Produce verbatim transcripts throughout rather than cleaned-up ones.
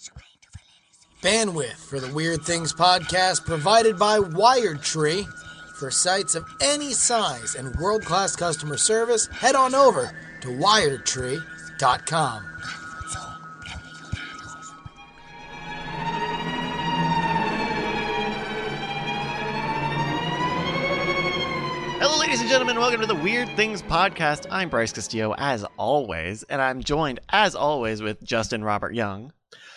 Bandwidth for the Weird Things podcast provided by WiredTree. For sites of any size and world-class customer service, head on over to wired tree dot com. Hello, ladies and gentlemen. Welcome to the Weird Things podcast. I'm Bryce Castillo, as always, and I'm joined, as always, with Justin Robert Young.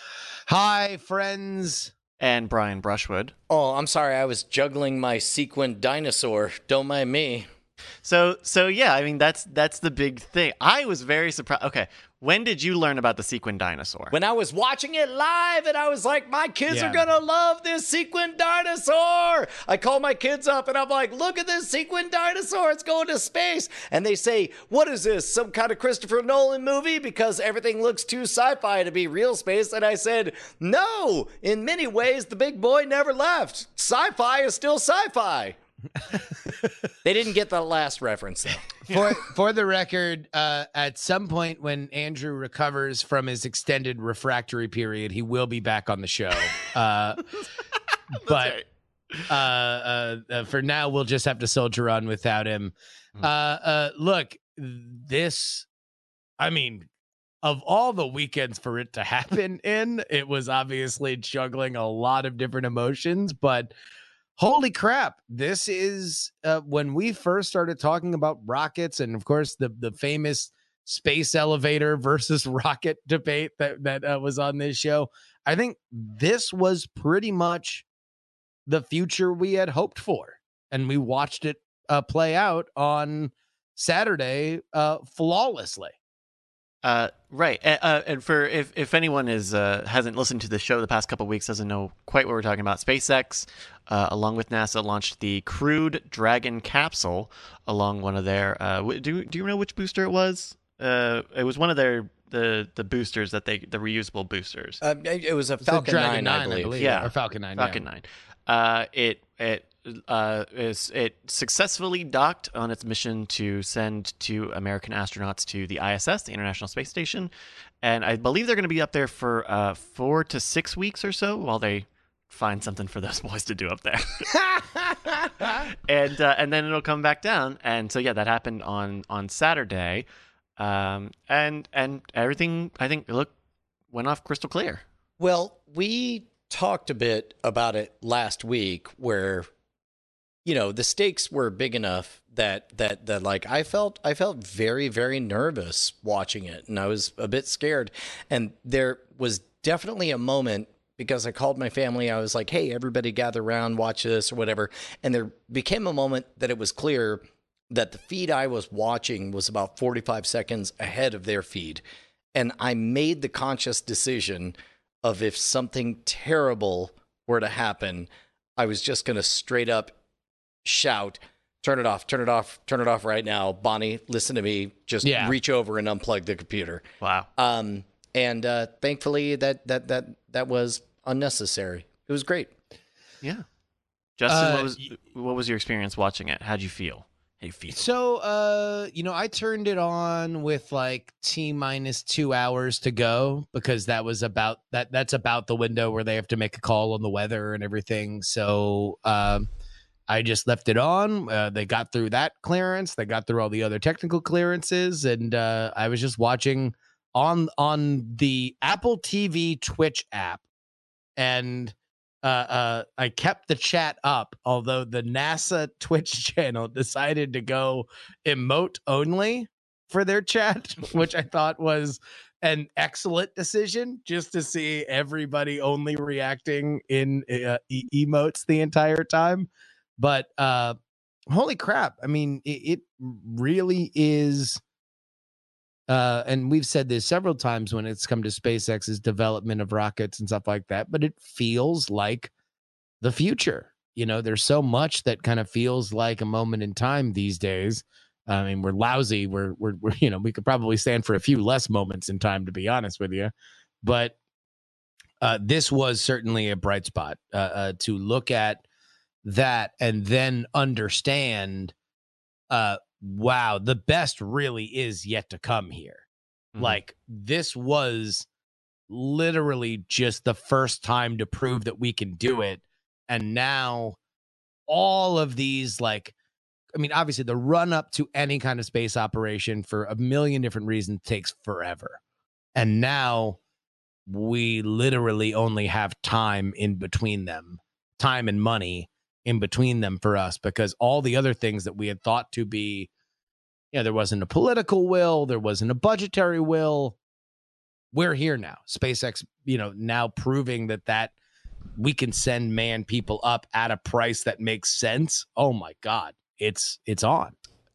Hi, friends. And Brian Brushwood. Oh, I'm sorry. I was juggling my sequined dinosaur. Don't mind me. So, so yeah, I mean, that's that's the big thing. I was very surprised. Okay, when did you learn about the sequined dinosaur? When I was watching it live, and I was like, my kids Yeah. are going to love this sequined dinosaur. I call my kids up, and I'm like, look at this sequined dinosaur. It's going to space. And they say, what is this, some kind of Christopher Nolan movie? Because everything looks too sci-fi to be real space. And I said, no, in many ways, the big boy never left. Sci-fi is still sci-fi. They didn't get the last reference, though. For for the record, uh, at some point when Andrew recovers from his extended refractory period, he will be back on the show. Uh, but uh, uh, uh, for now, we'll just have to soldier on without him. Uh, uh, look, this, I mean, of all the weekends for it to happen in, it was obviously juggling a lot of different emotions, but holy crap, this is uh, when we first started talking about rockets and, of course, the the famous space elevator versus rocket debate that, that uh, was on this show. I think this was pretty much the future we had hoped for. And we watched it uh, play out on Saturday uh, flawlessly. Uh, right. Uh, uh, and for if, if anyone is uh, hasn't listened to the show the past couple of weeks, doesn't know quite what we're talking about, SpaceX, uh, along with NASA, launched the crewed Dragon capsule along one of their. Uh, w- do do you know which booster it was? Uh, it was one of their the the boosters that they the reusable boosters. Uh, it was a It's a Falcon Dragon nine, I believe. Yeah. Or Falcon nine. Falcon yeah. nine. Uh, it it uh is it successfully docked on its mission to send two American astronauts to the I S S, the International Space Station, and I believe they're going to be up there for uh four to six weeks or so while they find something for those boys to do up there. and uh, and then it'll come back down. And so yeah, that happened on on Saturday, um and and everything I think look went off crystal clear. Well, we talked a bit about it last week where, you know, the stakes were big enough that that that like I felt I felt very, very nervous watching it, and I was a bit scared. And there was definitely a moment because I called my family. I was like, hey, everybody gather around, watch this or whatever. And there became a moment that it was clear that the feed I was watching was about forty-five seconds ahead of their feed. And I made the conscious decision of if something terrible were to happen, I was just going to straight up shout, turn it off, turn it off, turn it off right now. Bonnie, listen to me. Just Yeah. reach over and unplug the computer. Wow. Um, and uh, thankfully that, that, that, that was unnecessary. It was great. Yeah. Justin, Uh, what was what was your experience watching it? How'd you feel? How you feel? So, uh, you know, I turned it on with like T minus two hours to go because that was about that. That's about the window where they have to make a call on the weather and everything. So, um, I just left it on. Uh, they got through that clearance. They got through all the other technical clearances, and uh, I was just watching on on the Apple T V Twitch app, and uh, uh, I kept the chat up, although the NASA Twitch channel decided to go emote only for their chat, which I thought was an excellent decision, just to see everybody only reacting in uh, e- emotes the entire time. But uh, holy crap. I mean, it, it really is. Uh, and we've said this several times when it's come to SpaceX's development of rockets and stuff like that, but it feels like the future. You know, there's so much that kind of feels like a moment in time these days. I mean, we're lousy. We're, we're, we're, you know, we could probably stand for a few less moments in time, to be honest with you. But uh, this was certainly a bright spot uh, uh, to look at that and then understand, uh, wow, the best really is yet to come here. Mhm. Like, this was literally just the first time to prove that we can do it. And now all of these, like, I mean, obviously the run up to any kind of space operation for a million different reasons takes forever. And now we literally only have time in between them, time and money in between them for us, because all the other things that we had thought to be, you know, there wasn't a political will, there wasn't a budgetary will. We're here now. SpaceX, you know, now proving that that we can send manned people up at a price that makes sense. Oh my God, it's it's on.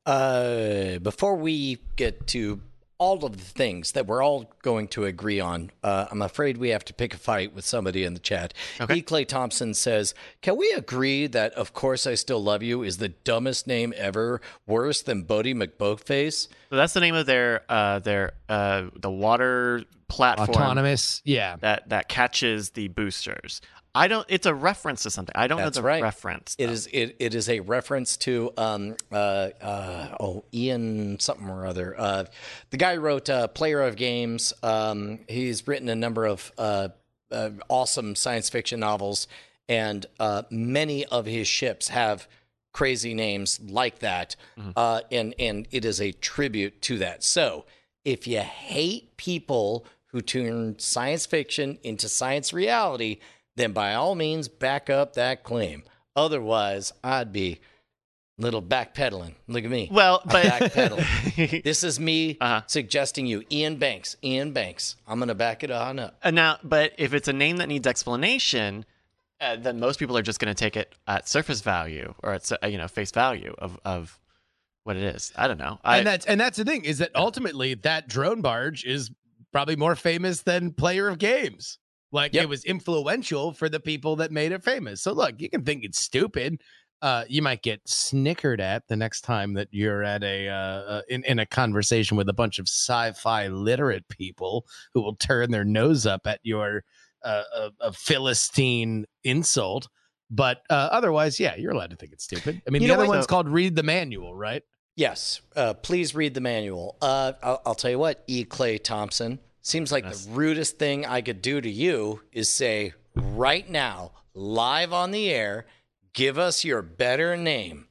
Uh, before we get to all of the things that we're all going to agree on, uh, I'm afraid we have to pick a fight with somebody in the chat. Okay. E. Clay Thompson says, can we agree that Of Course I Still Love You is the dumbest name ever, worse than Bodie McBoatface? So that's the name of their uh, their uh, the water platform. Autonomous, yeah. That that catches the boosters. I don't. It's a reference to something. I don't That's know the right. reference. It though. is it, it is a reference to um uh uh oh Ian something or other. Uh, the guy who wrote uh, Player of Games. Um, he's written a number of uh, uh awesome science fiction novels, and uh, many of his ships have crazy names like that. Mm-hmm. Uh, and and it is a tribute to that. So if you hate people who turn science fiction into science reality, then by all means back up that claim. Otherwise, I'd be a little backpedaling. Look at me. Well, but backpedaling. This is me uh-huh. suggesting you, Ian Banks. Ian Banks. I'm going to back it on up. Uh, now, but if it's a name that needs explanation, uh, then most people are just going to take it at surface value or at uh, you know face value of of what it is. I don't know. I, and that's and that's the thing is that ultimately that drone barge is probably more famous than Player of Games. Like, yep. It was influential for the people that made it famous. So look, you can think it's stupid. Uh, you might get snickered at the next time that you're at a uh, uh, in in a conversation with a bunch of sci-fi literate people who will turn their nose up at your uh, a, a Philistine insult. But uh, otherwise, yeah, you're allowed to think it's stupid. I mean, you the other one's so- called Read the Manual, right? Yes. Uh, please read the manual. Uh, I'll, I'll tell you what, E. Clay Thompson. Seems like yes. the rudest thing I could do to you is say, right now, live on the air, give us your better name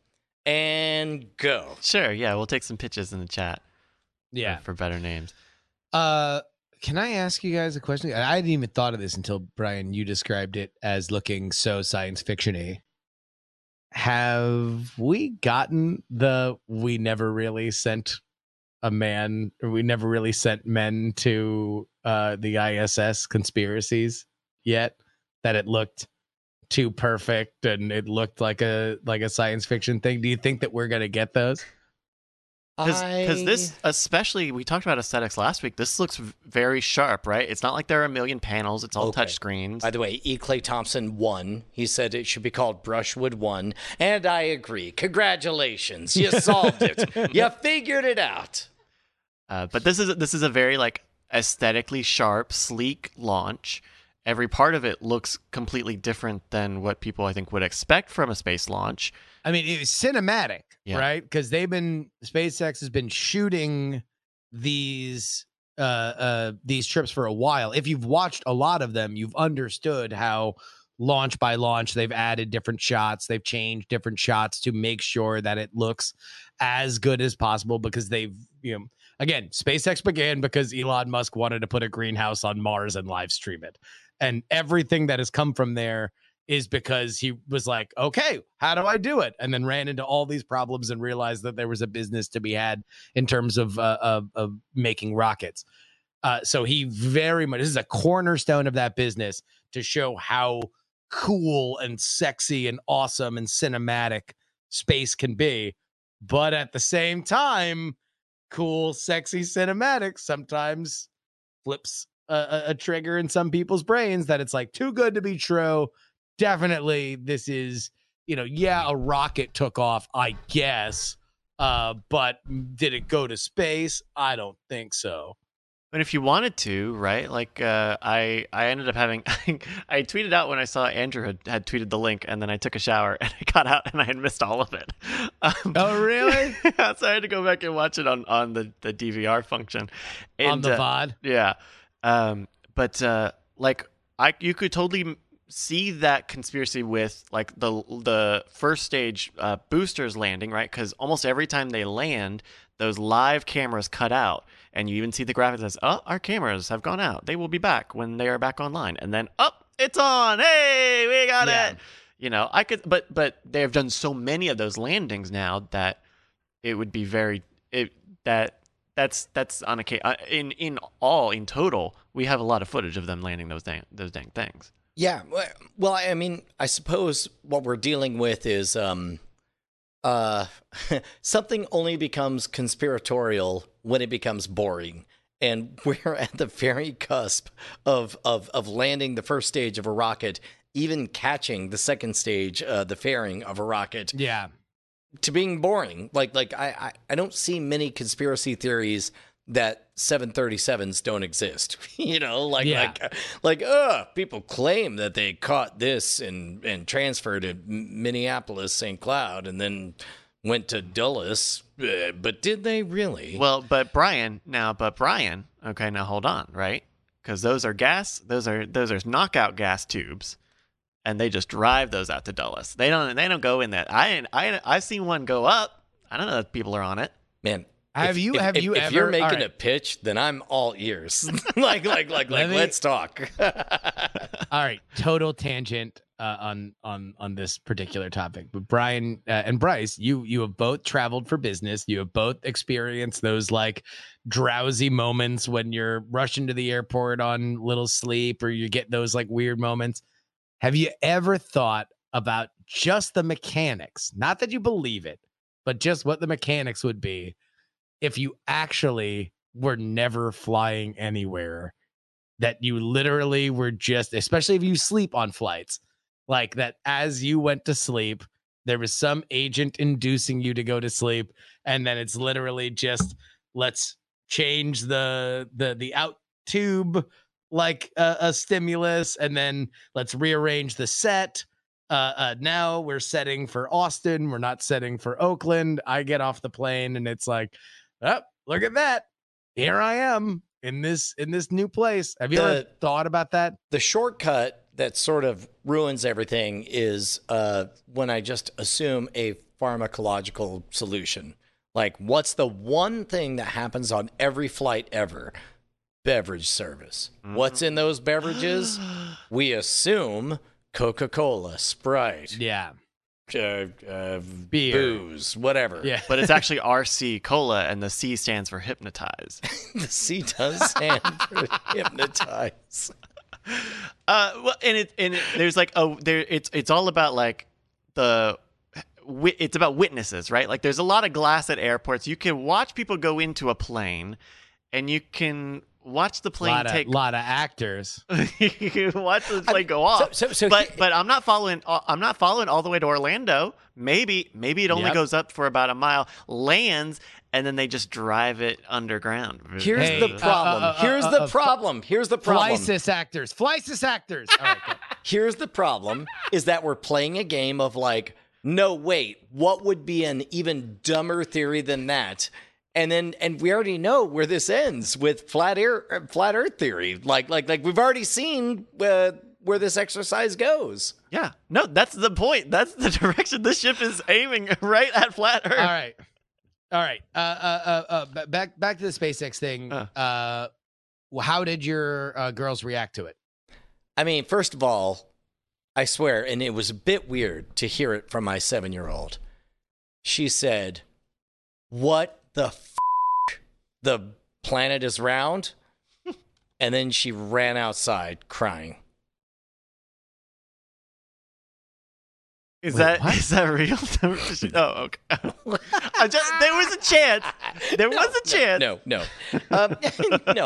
and go. Sure, yeah, we'll take some pitches in the chat. Yeah, for, for better names. Uh, can I ask you guys a question? I hadn't even thought of this until, Brian, you described it as looking so science fiction-y. Have we gotten the we never really sent a man, or we never really sent men to uh, the I S S conspiracies yet? That it looked too perfect and it looked like a like a science fiction thing. Do you think that we're gonna get those? Because I... this, especially, we talked about aesthetics last week. This looks very sharp, right? It's not like there are a million panels. It's all okay. touch screens. By the way, E. Clay Thompson won. He said it should be called Brushwood One, and I agree. Congratulations, you solved it. You figured it out. Uh, but this is this is a very like aesthetically sharp, sleek launch. Every part of it looks completely different than what people I think would expect from a space launch. I mean, it was cinematic, yeah. right? Because they've been SpaceX has been shooting these uh, uh, these trips for a while. If you've watched a lot of them, you've understood how launch by launch they've added different shots, they've changed different shots to make sure that it looks as good as possible. Because they've, you know, again, SpaceX began because Elon Musk wanted to put a greenhouse on Mars and live stream it, and everything that has come from there is because he was like, okay, how do I do it? And then ran into all these problems and realized that there was a business to be had in terms of uh, of, of making rockets. Uh, so he very much, this is a cornerstone of that business to show how cool and sexy and awesome and cinematic space can be. But at the same time, cool, sexy, cinematic sometimes flips a, a trigger in some people's brains that it's like too good to be true. Definitely, this is, you know, yeah, a rocket took off, I guess, uh, but did it go to space? I don't think so. But if you wanted to, right? Like, uh, I I ended up having, I tweeted out when I saw Andrew had, had tweeted the link, and then I took a shower, and I got out, and I had missed all of it. Um, oh, really? So I had to go back and watch it on, on the, the D V R function. And, on the uh, V O D? Yeah. Um, but uh, like I, you could totally m- see that conspiracy with like the the first stage uh, boosters landing, right? Because almost every time they land, those live cameras cut out, and you even see the graphics as, "Oh, our cameras have gone out. They will be back when they are back online." And then, "Oh, it's on! Hey, we got Yeah. it!" You know, I could, but but they have done so many of those landings now that it would be very it that. That's that's on a ca- uh, in in all in total we have a lot of footage of them landing those dang those dang things. Yeah. Well, I mean, I suppose what we're dealing with is um, uh, something only becomes conspiratorial when it becomes boring. And we're at the very cusp of, of, of landing the first stage of a rocket, even catching the second stage, uh, the fairing of a rocket, Yeah. to being boring. Like, like I, I, I don't see many conspiracy theories that seven thirty-sevens don't exist. You know, like, Yeah. like, like, uh, people claim that they caught this and, and transferred to Minneapolis, Saint Cloud, and then went to Dulles. Uh, but did they really? Well, but Brian now, but Brian, okay, now hold on, right? Because those are gas, those are those are knockout gas tubes, and they just drive those out to Dulles. They don't they don't go in that. I I I've seen one go up. I don't know if people are on it. Man. Have if, you if, have if, you if ever you're making all right. a pitch, then I'm all ears. like like like Let like me- let's talk. All right, total tangent uh, on on on this particular topic. But Brian uh, and Bryce, you you have both traveled for business. You have both experienced those like drowsy moments when you're rushing to the airport on little sleep, or you get those like weird moments. Have you ever thought about just the mechanics? Not that you believe it, but just what the mechanics would be if you actually were never flying anywhere, that you literally were just, especially if you sleep on flights, like that as you went to sleep, there was some agent inducing you to go to sleep. And then it's literally just, let's change the, the, the out tube, like a, a stimulus. And then let's rearrange the set. Uh, uh, now we're setting for Austin. We're not setting for Oakland. I get off the plane and it's like, oh, look at that. Here I am in this in this new place. Have you The- ever thought about that? The shortcut that sort of ruins everything is uh, when I just assume a pharmacological solution. Like, what's the one thing that happens on every flight ever? Beverage service. What's in those beverages? We assume Coca-Cola, Sprite, Yeah. uh, uh, Beer. booze, whatever. Yeah. But it's actually R C cola, and the C stands for hypnotize. The C does stand for hypnotize. Uh, well, and it and it, there's like oh there it's it's all about like the wi- it's about witnesses, right? Like there's a lot of glass at airports. You can watch people go into a plane, and you can watch the plane lot of, take. lot of actors. you can watch the plane go off. so- so but he- but I'm not following. uh, I'm not following all the way to Orlando. Maybe maybe it only Yep. goes up for about a mile, lands, and then they just drive it underground. Here's Hey, the uh, problem. uh, uh, Here's uh, the uh, problem. Here's the Fly problem. cis actors. Fly cis actors. All right. go. Here's the problem is that we're playing a game of like, no, wait, what would be an even dumber theory than that? And then, and we already know where this ends with flat air, uh, flat Earth theory. Like, like, like we've already seen uh, where this exercise goes. Yeah, no, that's the point. That's the direction this ship is aiming right at flat Earth. All right. All right. Uh, uh, uh, uh, ba- back back to the SpaceX thing. Uh. Uh, well, how did your uh, girls react to it? I mean, first of all, I swear, and it was a bit weird to hear it from my seven-year-old. She said, "What the f***? The planet is round?" And then she ran outside crying. Is Wait, that what? is that real? oh, okay. I just, there was a chance. There was a chance. No, no, um, no.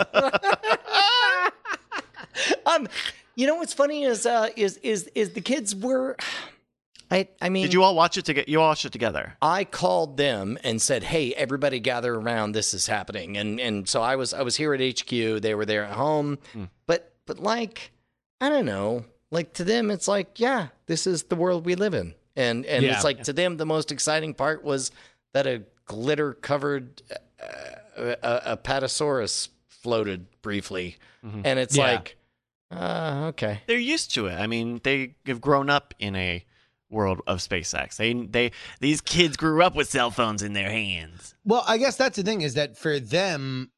um, you know what's funny is uh, is is is the kids were. I I mean, Did you all watch it together? You all watched it together. I called them and said, "Hey, everybody, gather around. This is happening." And and so I was I was here at H Q. They were there at home. Mm. But but like I don't know. Like to them, it's like, yeah, this is the world we live in. And and Yeah. it's like to them, the most exciting part was that a glitter covered uh, a, a Apatosaurus floated briefly, Mhm. and it's Yeah. like, uh, okay. They're used to it. I mean, they have grown up in a world of SpaceX. They they these kids grew up with cell phones in their hands. Well, I guess that's the thing is that for them,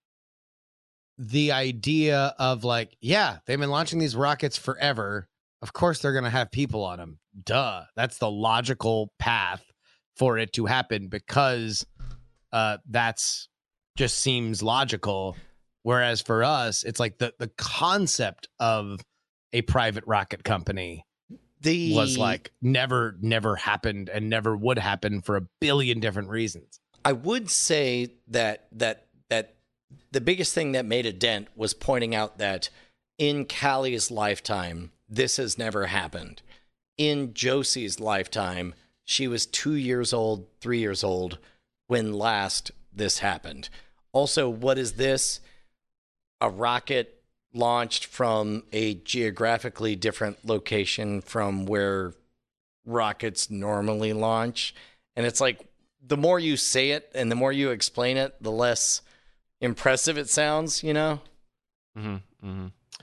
the idea of like, yeah, they've been launching these rockets forever. Of course, they're going to have people on them. Duh. That's the logical path for it to happen because uh, that's just seems logical. Whereas for us, it's like the, the concept of a private rocket company The was like never, never happened and never would happen for a billion different reasons. I would say that that that the biggest thing that made a dent was pointing out that in Callie's lifetime, this has never happened. In Josie's lifetime, she was two years old, three years old when last this happened. Also, what is this? A rocket launched from a geographically different location from where rockets normally launch. And it's like, the more you say it and the more you explain it, the less impressive it sounds, you know? Mm-hmm, mm-hmm.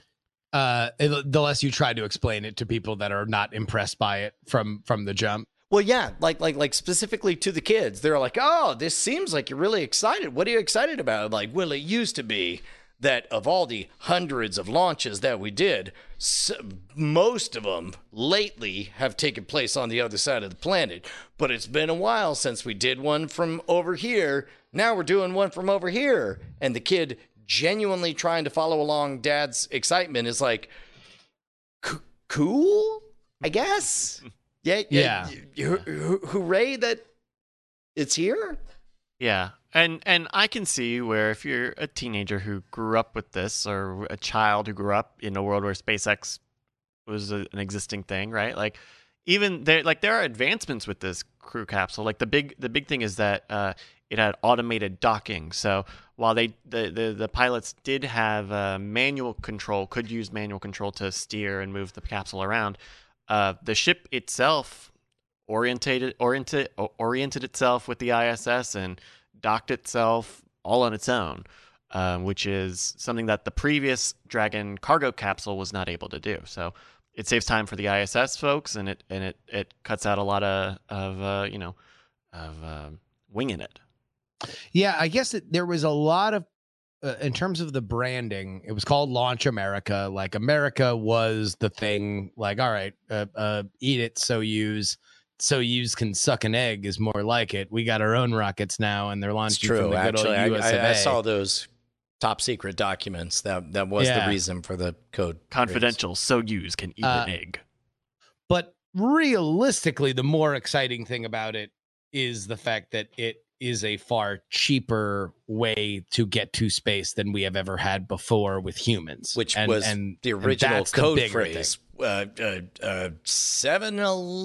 Uh, it, the less you try to explain it to people that are not impressed by it from from the jump. Well, yeah, like like like specifically to the kids. They're like, "Oh, this seems like you're really excited. What are you excited about?" I'm like, well, it used to be that of all the hundreds of launches that we did, s most of them lately have taken place on the other side of the planet. But it's been a while since we did one from over here. Now we're doing one from over here. And the kid genuinely trying to follow along dad's excitement is like, "C- cool, I guess. Yeah, Yeah. yeah. Ho- ho- hooray that it's here. Yeah. And and I can see where if you're a teenager who grew up with this or a child who grew up in a world where SpaceX was a, an existing thing, right? Like even there like there are advancements with this crew capsule. Like the big the big thing is that uh, it had automated docking. So while they the the, the pilots did have uh, manual control, could use manual control to steer and move the capsule around, uh, the ship itself orientated oriented oriented itself with the I S S and docked itself all on its own, um, which is something that the previous Dragon cargo capsule was not able to do. So it saves time for the I S S folks, and it and it, it cuts out a lot of of uh, you know of uh, winging it. Yeah, I guess it, there was a lot of, uh, in terms of the branding, it was called Launch America. Like America was the thing. Like, all right, uh, uh, eat it, Soyuz. Soyuz can suck an egg is more like it. We got our own rockets now, and they're It's launching from true. the good old Actually, I, U S of I, I A. saw those top secret documents. That that was Yeah. the reason for the code. Confidential, Soyuz can eat Uh, an egg. But realistically, the more exciting thing about it is the fact that it is a far cheaper way to get to space than we have ever had before with humans, Which and, was and the and original that's the code bigger phrase. Uh, uh, uh, seven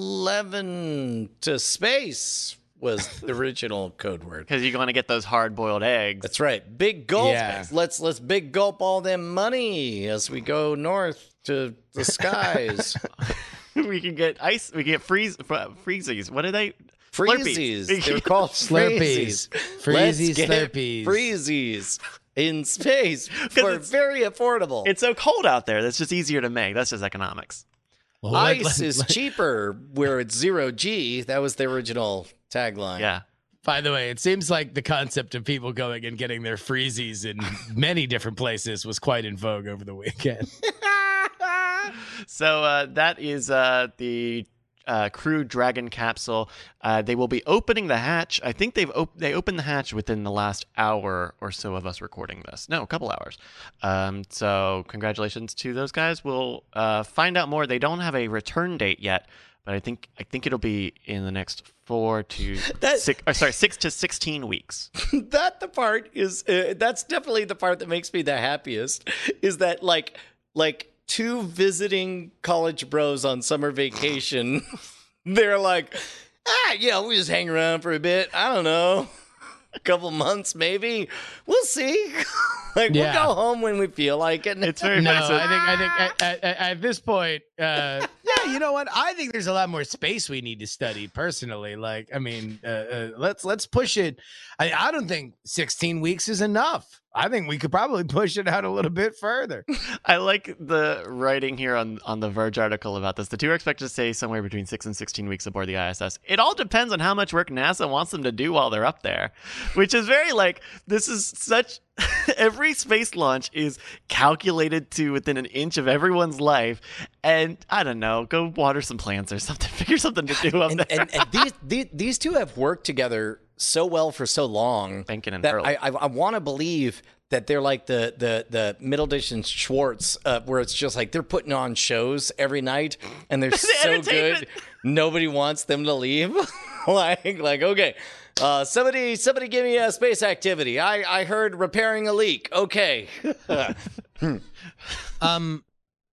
eleven to space was the original code word. Because you're going to get those hard-boiled eggs. That's right. Big gulp. Yeah. Let's let's big gulp all them money as we go north to the skies. We can get ice. We can get freeze fr- freezies. What are they? Freezies. Slurpees. They're called Slurpees. freezies. Freezies, Let's get Slurpees. Freezies in space for it's- very affordable. It's so cold out there. That's just easier to make. That's just economics. Well, let- Ice let- is let- cheaper where it's zero G. That was the original tagline. Yeah. By the way, it seems like the concept of people going and getting their freezies in many different places was quite in vogue over the weekend. So uh, that is uh, the uh, Crew Dragon capsule. Uh, they will be opening the hatch. I think they've op- they opened the hatch within the last hour or so of us recording this. No, a couple hours. Um, so congratulations to those guys. We'll uh, find out more. They don't have a return date yet, but I think I think it'll be in the next four to That- six. Or sorry, six to sixteen weeks. That the part is uh, that's definitely the part that makes me the happiest is that like like two visiting college bros on summer vacation they're like, ah, yeah, we just hang around for a bit. I don't know, a couple months maybe. We'll see. Like Yeah. we'll go home when we feel like it. It's very No, funny. So- I think I think at, at, at- at this point, uh, yeah, you know what? I think there's a lot more space we need to study personally. Like, I mean, uh, uh, let's let's push it. I, I don't think sixteen weeks is enough. I think we could probably push it out a little bit further. I like the writing here on, on the Verge article about this. The two are expected to stay somewhere between six and sixteen weeks aboard the I S S. It all depends on how much work NASA wants them to do while they're up there, which is very like, this is such, every space launch is calculated to within an inch of everyone's life. And I don't know, go water some plants or something, figure something to do up and, there. and, and these, these these two have worked together so well for so long Benken and that Pearl. I I, I want to believe that they're like the the the Middleton and Schwartz, uh, where it's just like they're putting on shows every night and they're so entertainment. good, nobody wants them to leave. like like okay, uh, somebody somebody give me a space activity. I I heard repairing a leak. Okay. Um,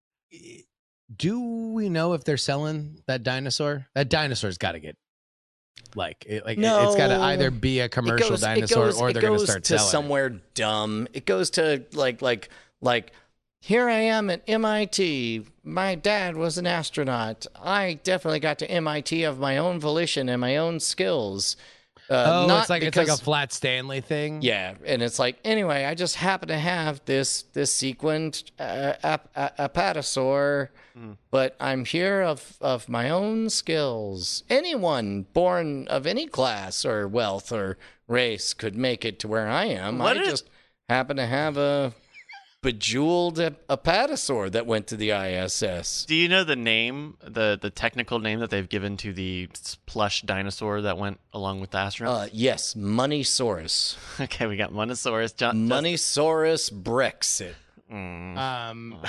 do we know if they're selling that dinosaur? That dinosaur's got to get like it, like No. it's got to either be a commercial It goes- it dinosaur goes- or it they're going to goes start to selling. somewhere dumb. It goes to like like like here I am at M I T. My dad was an astronaut. I definitely got to M I T of my own volition and my own skills. Uh, Oh, not it's like because, it's like a Flat Stanley thing. yeah, and it's like anyway. I just happen to have this this sequined uh, ap- ap- apatosaur, Mm. but I'm here of of my own skills. Anyone born of any class or wealth or race could make it to where I am. What I is- just happen to have a bejeweled ap- apatosaur that went to the I S S. Do you know the name, the the technical name that they've given to the plush dinosaur that went along with the astronaut? Uh, yes, Moneysaurus. okay, we got Monosaurus. John, Moneysaurus Brexit. Mm. Um,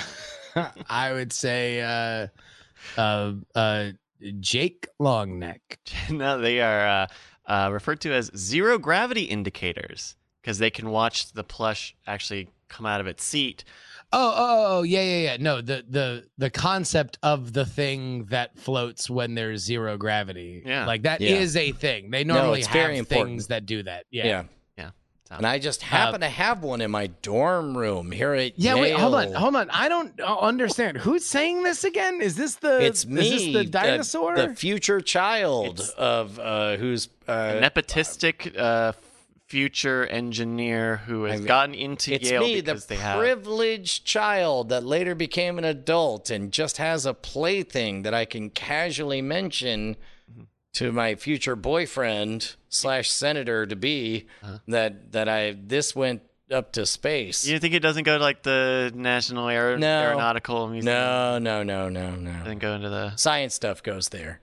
I would say uh, uh, uh, Jake Longneck. no, they are uh, uh, referred to as zero gravity indicators because they can watch the plush actually come out of its seat. Oh, oh, oh, yeah, yeah, yeah. No, the the the concept of the thing that floats when there's zero gravity. Yeah. like that Yeah. is a thing. They normally it's have very things important. that do that. Yeah. Yeah. So- And I just happen to have one in my dorm room here at Yeah, wait, hold on, Yale. hold on. I don't uh, understand. Who's saying this again? Is this the It's me, Is this the dinosaur? the future child It's- of uh, who's a uh, nepotistic uh, future engineer who has I mean, gotten into it's Yale me, the because they have. privileged child that later became an adult and just has a plaything that I can casually mention Mm-hmm. to my future boyfriend slash senator to be Uh-huh. that that I this went up to space. You think it doesn't go to like the National Aer- No. Aeronautical Museum? No, no, no, no, no. Doesn't go into the. Science stuff goes there.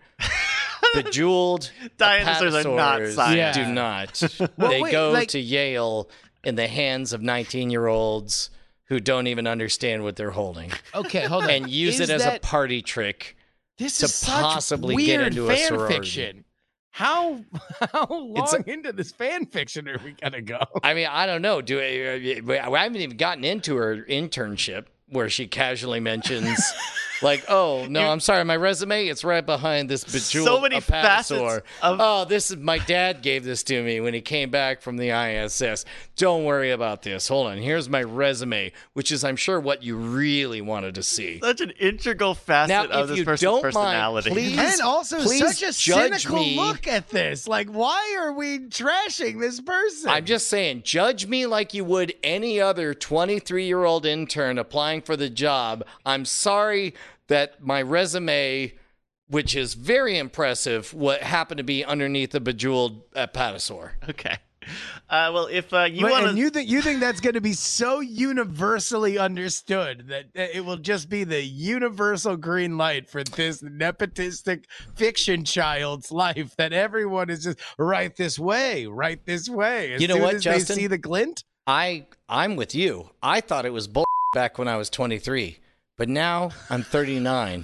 Bejeweled Dinosaurs are not apatosaurs science. do Yeah. not. Well, they wait, go like- to Yale in the hands of nineteen-year-olds who don't even understand what they're holding Okay, hold on. and use Is it as that, a party trick. this to is such possibly weird get into a fan sorority. fiction. How how long It's a- into this fan fiction are we gonna go? I mean, I don't know. Do I, I haven't even gotten into her internship where she casually mentions, like, "Oh no, I'm sorry, my resume it's right behind this bejeweled So many apatosaur. facets of- Oh, this is my dad gave this to me when he came back from the I S S. Don't worry about this. Hold on, here's my resume, which is, I'm sure, what you really wanted to see. Such an integral facet Now, of if this you person's don't mind, personality. please- And also please such a judge cynical me. look at this. Like, why are we trashing this person? I'm just saying, judge me like you would any other twenty-three-year-old intern applying for the job. I'm sorry that my resume, which is very impressive, what happened to be underneath a bejeweled apatosaur. Okay. Uh, well, if uh, you But- want and to, you think you think that's going to be so universally understood that that it will just be the universal green light for this nepotistic fiction child's life that everyone is just right this way, right this way. As You know soon what, as Justin? They see the glint. I I'm with you. I thought it was bull back when I was twenty-three, but now I'm thirty-nine.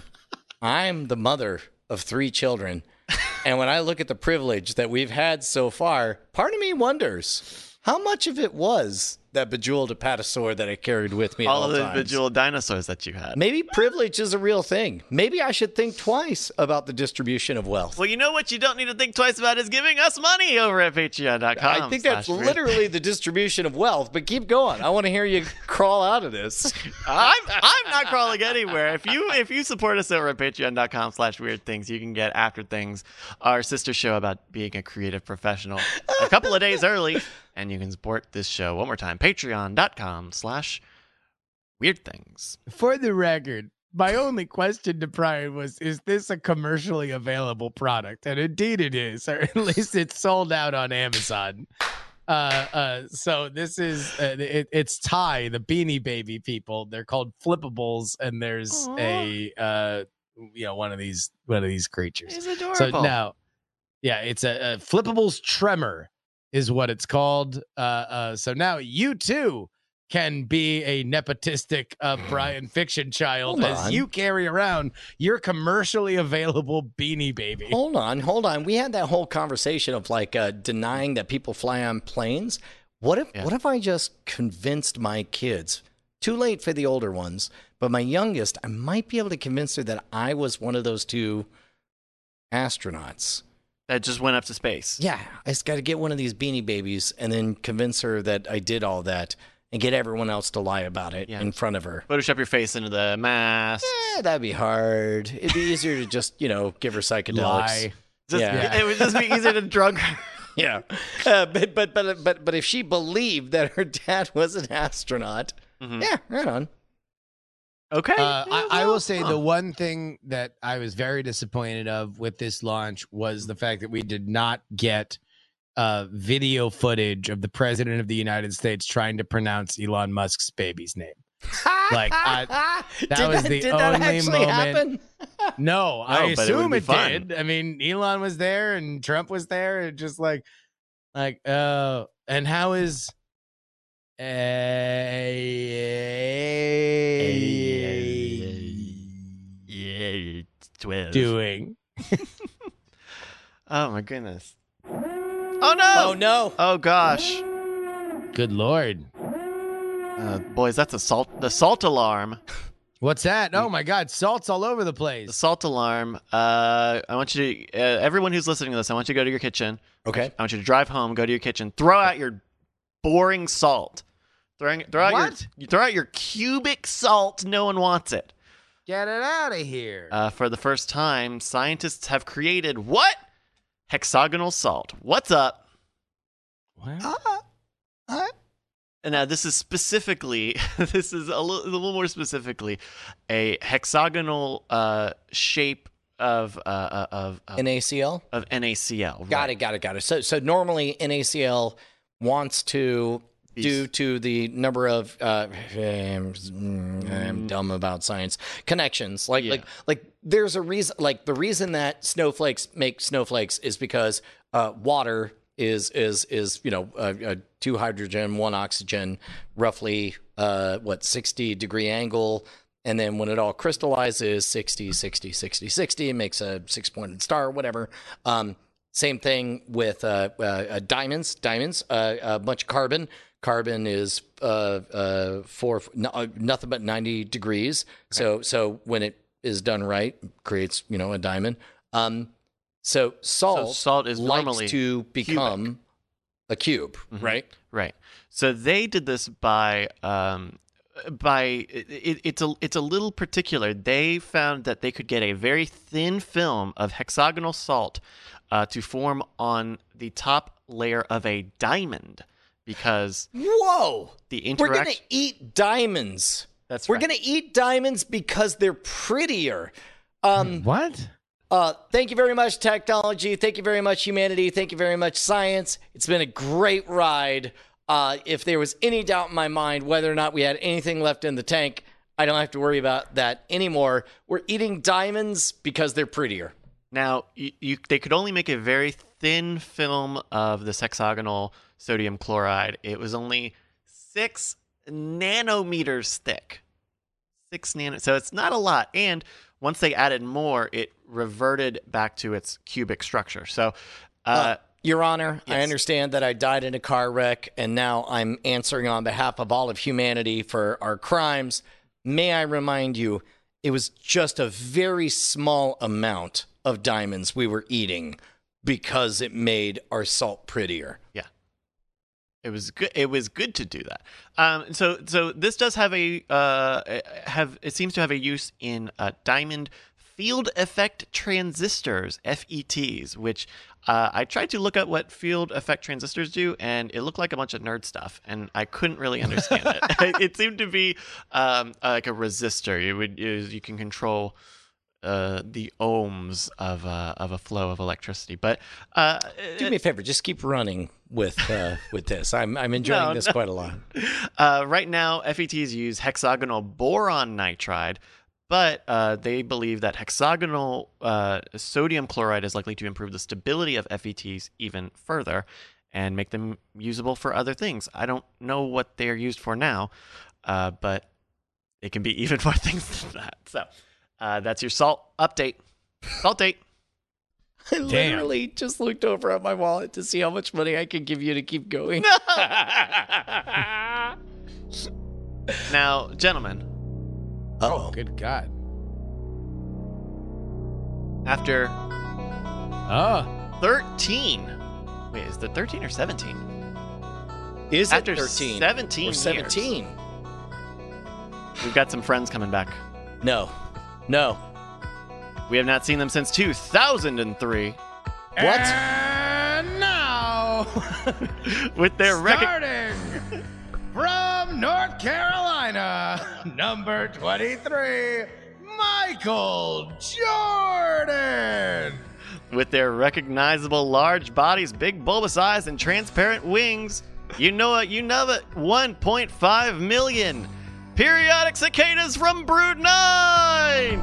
I'm the mother of three children. And when I look at the privilege that we've had so far, part of me wonders how much of it was that bejeweled apatosaur that I carried with me at all all of the times. bejeweled dinosaurs that you had. Maybe privilege is a real thing. Maybe I should think twice about the distribution of wealth. Well, you know what you don't need to think twice about is giving us money over at patreon dot com. I think that's literally the distribution of wealth, but keep going. I want to hear you crawl out of this. I'm I'm not crawling anywhere. If you if you support us over at patreon dot com slash weird things, you can get After Things, our sister show about being a creative professional, a couple of days early, and you can support this show one more time. patreon.com slash weird things. For the record, my only question to Brian was, is this a commercially available product? And indeed it is, or at least it's sold out on Amazon. Uh, uh, so this is, uh, it, it's Ty, the Beanie Baby people. They're called Flippables, and there's Aww. a, uh, you know, one of these, one of these creatures. It's adorable. So now, yeah, it's a, a Flippables Tremor is what it's called. Uh, uh, so now you too can be a nepotistic uh, Brian fiction child Hold as on. you carry around your commercially available Beanie Baby. Hold on, hold on. We had that whole conversation of like uh, denying that people fly on planes. What if Yeah. what if I just convinced my kids? Too late for the older ones, but my youngest, I might be able to convince her that I was one of those two astronauts. That just went up to space. Yeah, I just got to get one of these Beanie Babies and then convince her that I did all that and get everyone else to lie about it Yeah. in front of her. Photoshop your face into the mask. Eh, that'd be hard. It'd be easier to just, you know, give her psychedelics. Lie. Just, Yeah. It would just be easier to drug her. Yeah, uh, but but but but but if she believed that her dad was an astronaut, Mhm. yeah, right on. Okay. Uh, I, I will say Huh. the one thing that I was very disappointed of with this launch was the fact that we did not get uh, video footage of the president of the United States trying to pronounce Elon Musk's baby's name. Like, I- that did was that, the did that only actually moment- happen? No, I but it would assume be it, fun. did. I mean, Elon was there and Trump was there, and just like, like, uh, and how is Yeah, twelve. doing? Oh my goodness. Oh no! Oh no! Oh gosh. Good Lord. Uh, boys, that's a salt. The salt alarm. What's that? Oh my God, salt's all over the The place. salt alarm. Uh, I want you to. Uh, everyone who's listening to this, I want you to go to your kitchen. Okay. I want you to drive home. Go to your kitchen. Throw out your boring salt. Throwing. Throw out What? your. Throw out your cubic salt. No one wants it. Get it out of here. Uh, for the first time, scientists have created what? Hexagonal salt. What's up? What? And now this is specifically, this is a little, a little more specifically, a hexagonal uh, shape of uh, uh, of of, NaCl. of NaCl. Got right. it. Got it. Got it. So so normally NaCl wants to. These- Due to the number of uh, I'm dumb about science connections, like Yeah. like like there's a reason. Like the reason that snowflakes make snowflakes is because uh, water is is is you know uh, uh, two hydrogen, one oxygen, roughly uh, what sixty degree angle, and then when it all crystallizes, sixty, sixty, sixty, sixty, it makes a six pointed star, whatever. Um, same thing with uh, uh, uh, diamonds. Diamonds, uh, a bunch of carbon. Carbon is uh, uh, for no, uh, nothing but ninety degrees. So so when it is done right, it creates you know a diamond. Um, so salt, salt is likes normally to become a cube, Mhm. right? Right. So they did this by um, by it, it's a it's a little particular. They found that they could get a very thin film of hexagonal salt uh, to form on the top layer of a diamond because Whoa! the We're gonna interaction. eat diamonds. That's We're right. gonna eat diamonds because they're prettier. Um, What? Uh, thank you very much, technology. Thank you very much, humanity. Thank you very much, science. It's been a great ride. Uh, if there was any doubt in my mind whether or not we had anything left in the tank, I don't have to worry about that anymore. We're eating diamonds because they're prettier. Now, you, you they could only make a very thin film of this hexagonal sodium chloride. It was only six nanometers thick. Six nano, so it's not a lot. And once they added more, it reverted back to its cubic structure. So, uh, Uh, Your Honor, I yes. understand that I died in a car wreck, and now I'm answering on behalf of all of humanity for our crimes. May I remind you, it was just a very small amount of diamonds we were eating because it made our salt prettier. it was good. It was good to do that. Um, so, so this does have a uh, have it seems to have a use in uh, diamond field effect transistors, F E Ts, which uh, I tried to look up what field effect transistors do, and it looked like a bunch of nerd stuff, and I couldn't really understand it. It seemed to be um, like a resistor. You would you, you can control uh, the ohms of uh, of a flow of electricity. But uh, do me a favor, just keep running with uh, with this. I'm I'm enjoying no, this no. quite a lot. Uh, right now, F E Ts use hexagonal boron nitride. But uh, they believe that hexagonal uh, sodium chloride is likely to improve the stability of F E Ts even further and make them usable for other things. I don't know what they're used for now, uh, but it can be even more things than that. So uh, that's your salt update. Salt date. I literally just looked over at my wallet to see how much money I could give you to keep going. Now, gentlemen. Uh-oh. Oh, good God. After Oh. thirteen. Wait, is it thirteen or seventeen? Is After it thirteen? seventeen or seventeen? years, we've got some friends coming back. No. No. We have not seen them since two thousand three. What? And now, With their record. starting from North Carolina, number twenty-three, Michael Jordan. With their recognizable large bodies, big bulbous eyes, and transparent wings, you know it, you know it, one point five million periodic cicadas from Brood nine!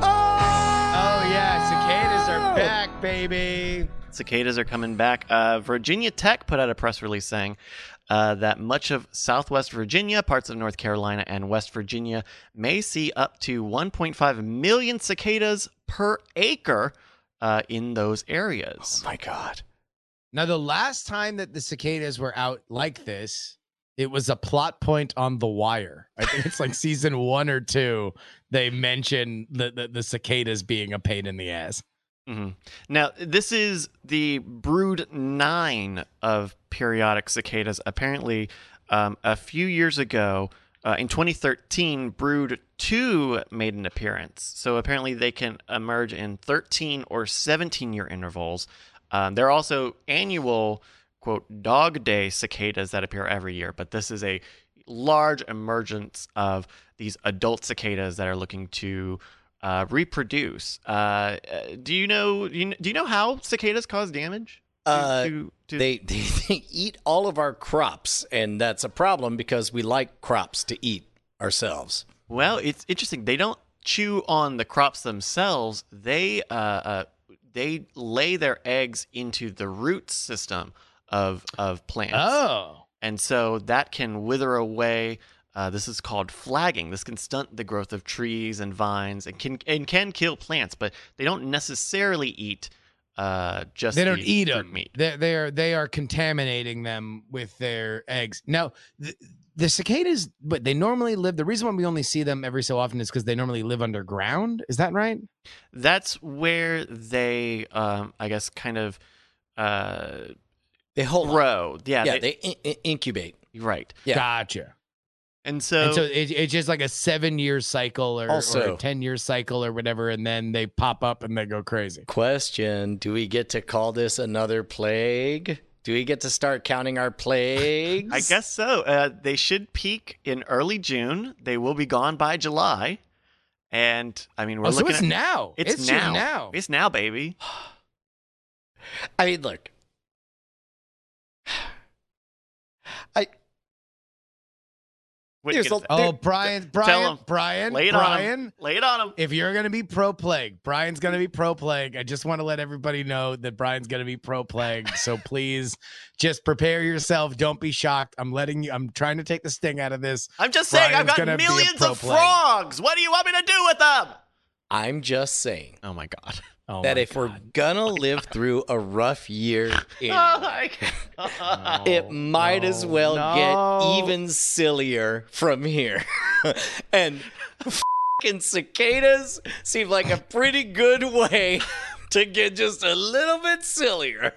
Oh, yeah, cicadas are back, baby. Cicadas are coming back. Uh, Virginia Tech put out a press release saying uh, that much of Southwest Virginia, parts of North Carolina, and West Virginia may see up to one point five million cicadas per acre uh, in those areas. Oh my God. Now, the last time that the cicadas were out like this, it was a plot point on The Wire. I think it's like season one or two. They mention the, the, the cicadas being a pain in the ass. Mm-hmm. Now, this is the Brood nine of periodic cicadas. Apparently, um, a few years ago, uh, in twenty thirteen, Brood two made an appearance. So apparently they can emerge in thirteen or seventeen-year intervals. Um, there are also annual, quote, dog day cicadas that appear every year, but this is a large emergence of these adult cicadas that are looking to Uh, reproduce. Uh, do you know? Do you, do you know how cicadas cause damage? To, Uh, to, to... They, they they eat all of our crops, and that's a problem because we like crops to eat ourselves. Well, it's interesting. They don't chew on the crops themselves. They uh, uh they lay their eggs into the root system of of plants. Oh. And so that can wither away. Uh, this is called flagging. This can stunt the growth of trees and vines and can and can kill plants, but they don't necessarily eat uh, just They don't the eat fruit them. meat. They they are they are contaminating them with their eggs. Now, the, the cicadas, but they normally live. The reason why we only see them every so often is because they normally live underground. Is that right? That's where they, um, I guess, kind of uh, They hold on. grow. Yeah, Yeah, they, they in- incubate. right. Yeah. Gotcha. And so, And so it, it's just like a seven-year cycle or, Also- or a ten-year cycle or whatever, and then they pop up and they go crazy. Question: do we get to call this another plague? Do we get to start counting our plagues? I guess so. Uh, they should peak in early June. They will be gone by July. And I mean, we're Oh, so looking it's at now. It's, It's now. just now. It's now, baby. I mean, look. I What There's you a- gonna say? Oh, Brian, Tell Brian, 'em. Brian, Lay it on Brian. him. Lay it on him. If you're going to be pro plague, Brian's going to be pro plague. I just want to let everybody know that Brian's going to be pro plague. So please just prepare yourself. Don't be shocked. I'm letting you, I'm trying to take the sting out of this. I'm just saying, I've Brian's got gonna be a millions pro of plague. frogs. What do you want me to do with them? I'm just saying Oh my god. Oh that my if we're God. gonna live through a rough year, anyway, Oh my god. it might as no, well no. get even sillier from here. And fucking cicadas seem like a pretty good way to get just a little bit sillier.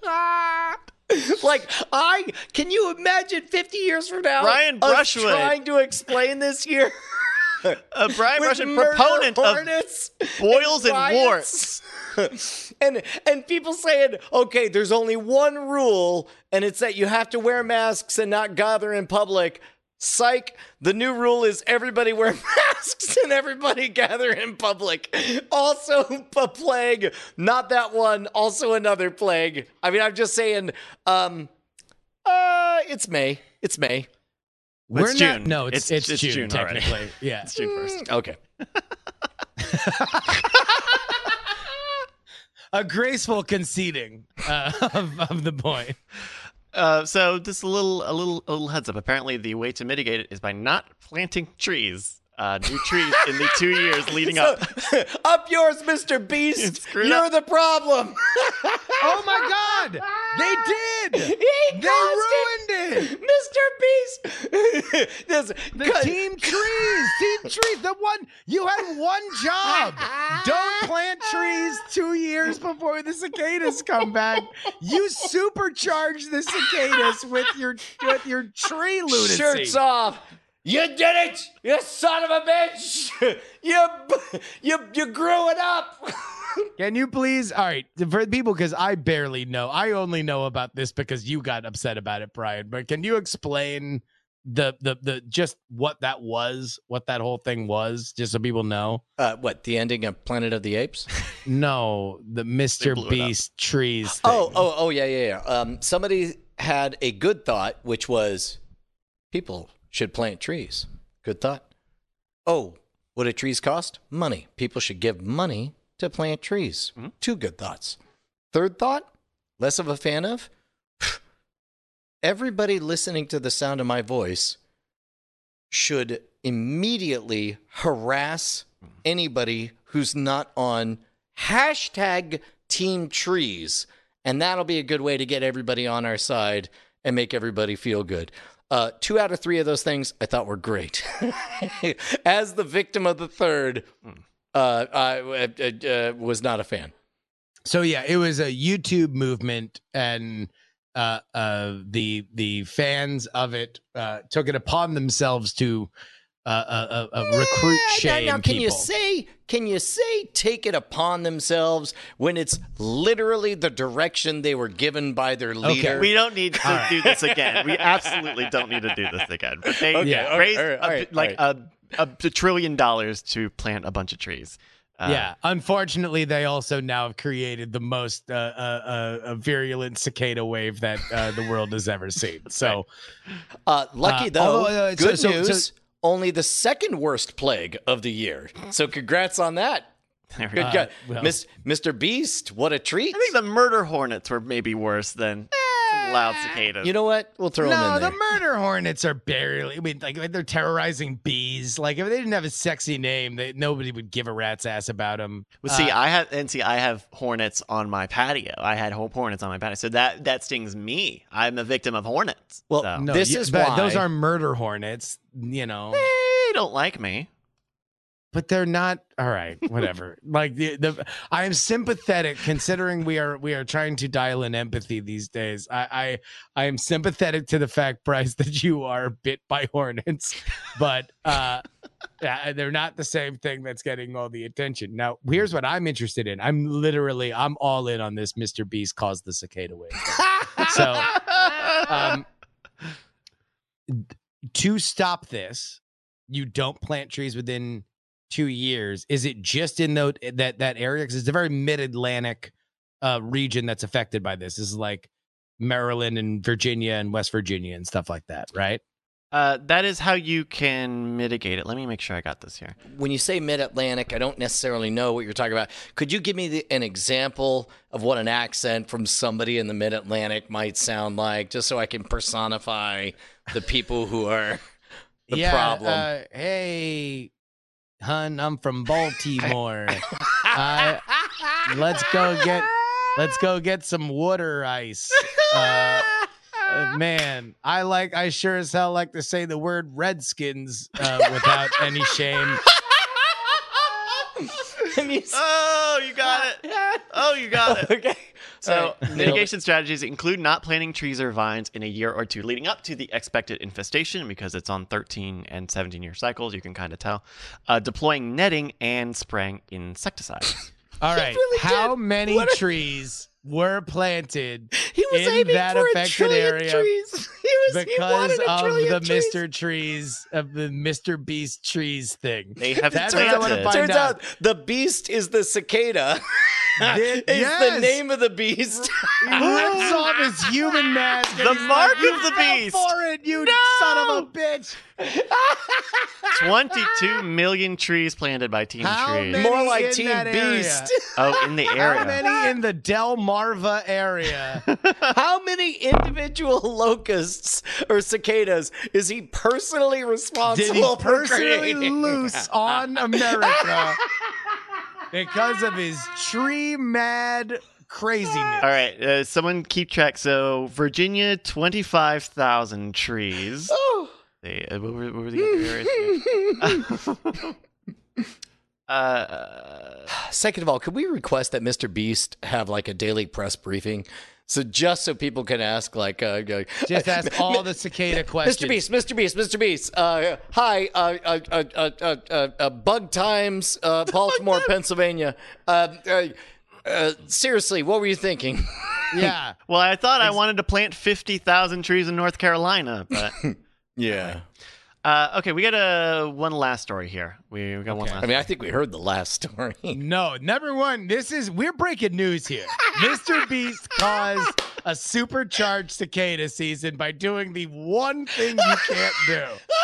Like, I can you imagine fifty years from now Ryan us Brushwood. trying to explain this here? a Brian With Russian murder proponent hornets of boils and, riots. warts. and and people saying, okay, there's only one rule, and it's that you have to wear masks and not gather in public. Psych, the new rule is everybody wear masks and everybody gather in public. Also a plague, not that one, also another plague. I mean, I'm just saying, um, uh, it's May. It's May. Well, it's We're June. Not, no, it's It's- it's, it's June, June already. technically. Yeah. It's June first. Okay. A graceful conceding uh, of, of the point. Uh, so just a little, a little, a little heads up. Apparently, the way to mitigate it is by not planting trees. Uh, new trees in the two years leading up. Up yours, Mister Beast. screwed You're up. the problem. Oh my God! They did. He They caused ruined it. Mister Beast. This- The cut- team trees, team trees. The one you had one job. Don't plant trees two years before the cicadas come back. You supercharge the cicadas with your with your tree lunacy. Shirts off. You did it, you son of a bitch. You, you, you grew it up. Can you please? All right, for people, because I barely know. I only know about this because you got upset about it, Brian. But can you explain the the the just what that was, what that whole thing was, just so people know? Uh, what, the ending of Planet of the Apes? No, the Mister blew it up. Beast trees thing. Oh, oh, oh, yeah, yeah, yeah. Um, somebody had a good thought, which was people should plant trees. Good thought. Oh, what do trees cost? Money. People should give money to plant trees. Mm-hmm. Two good thoughts. Third thought, less of a fan of. Everybody listening to the sound of my voice should immediately harass anybody who's not on hashtag Team Trees. And that'll be a good way to get everybody on our side and make everybody feel good. Uh, two out of three of those things I thought were great. As the victim of the third, uh, I uh, uh, was not a fan. So yeah, it was a YouTube movement, and uh, uh, the the fans of it uh, took it upon themselves to uh, uh, uh, uh, recruit Eh, shame now, now, can people. you say? Can you say take it upon themselves when it's literally the direction they were given by their leader? We don't need to right. do this again. We absolutely don't need to do this again. But they Okay, Yeah. all right, raised all right, a all bi- right, like all right. a, a, a trillion dollars to plant a bunch of trees. Uh, Yeah, unfortunately, they also now have created the most uh, uh, uh, virulent cicada wave that uh, the world has ever seen. So, Uh, lucky Uh, though, although, uh, so- good so- news. so- only the second worst plague of the year. So congrats on that. There we Good go. Uh, God. well- Mis- Mister Beast, what a treat. I think the murder hornets were maybe worse than some loud cicadas. You know what? We'll throw them no, in the there. murder hornets are barely. I mean, like they're terrorizing bees. Like if they didn't have a sexy name, they, nobody would give a rat's ass about them. Well, see, I have and see, I have hornets on my patio. I had ho- hornets on my patio, so that that stings me. I'm a victim of hornets. Well, so. no, this yeah, is but why those are murder hornets. You know. They don't like me. But they're not all right. Whatever. Like the, the I am sympathetic, considering we are we are trying to dial in empathy these days. I I, I am sympathetic to the fact, Bryce, that you are bit by hornets, but uh, yeah, they're not the same thing that's getting all the attention. Now, here's what I'm interested in. I'm literally I'm all in on this. Mister Beast caused the cicada wave. So, um, to stop this, you don't plant trees within two years. Is it just in the, that that area? Because it's a very mid-Atlantic uh, region that's affected by this. This is like Maryland and Virginia and West Virginia and stuff like that, right? Uh, that is how you can mitigate it. Let me make sure I got this here. when you say mid-Atlantic, I don't necessarily know what you're talking about. Could you give me the, an example of what an accent from somebody in the mid-Atlantic might sound like, just so I can personify the people who are the yeah, problem? Uh, hey, hun, I'm from Baltimore. uh, let's go get let's go get some water ice. Uh, uh, man, I like I sure as hell like to say the word Redskins uh, without any shame. I mean, Oh, you got it. Oh, you got it. okay. So, Right. mitigation strategies include not planting trees or vines in a year or two leading up to the expected infestation, because it's on thirteen and seventeen year cycles. You can kind of tell. Uh, deploying netting and spraying insecticide. All right. really How did. many What a- trees were planted He was in aiming that for a affected trillion area trees. He was he because wanted a of trillion the trees. Mister Trees of the Mister Beast trees thing? They have That's what I want to planted. find Turns out. out the beast is the cicada. Did- It's yes. the name of the beast. He rips off his human mask. and The he's mark like, "You of the fell beast." for it, you No. son of a bitch. twenty-two million trees planted by Team How Trees. many More like in Team that area? Beast. Oh, in the How area. many in the Delmarva area? How many individual locusts or cicadas is he personally responsible Did he for personally creating? loose on America because of his tree mad craziness? All right, uh, someone keep track. So, Virginia, twenty-five thousand trees. Oh. They, uh, what, were, what were the other areas? uh, Second of all, could we request that Mister Beast have like a daily press briefing? So just so people can ask, like, uh, uh, Just ask all the cicada questions. Mister Beast, Mister Beast, Mister Beast. Uh, hi, uh, uh, uh, uh, uh, uh, uh, Bug Times, uh, Baltimore, Pennsylvania. Uh, uh, uh, seriously, what were you thinking? Yeah. well, I thought I wanted to plant fifty thousand trees in North Carolina, but Yeah. uh, okay, we got a one last story here. We, we got one Okay. last. I mean, I think we heard the last story. No, number one, this is, we're breaking news here. Mister Beast caused a supercharged cicada season by doing the one thing you can't do.